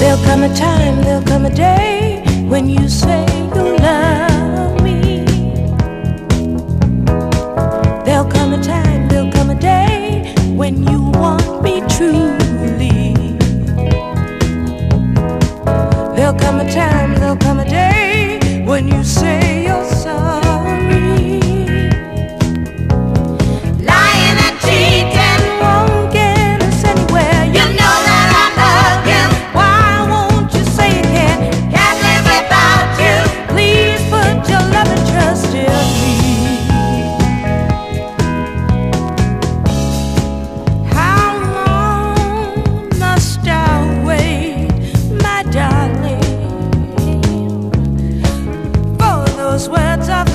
There'll come a day when you say you love me. There'll come a time, there'll come a day when you want me truly. There'll come a time, there'll come a day when you say you're sorry. Lying and cheating won't get us anywhere. You know that I love you. Why won't you say you can't live without you? Please put your love and trust in me. How long must I wait, my darling, for those words of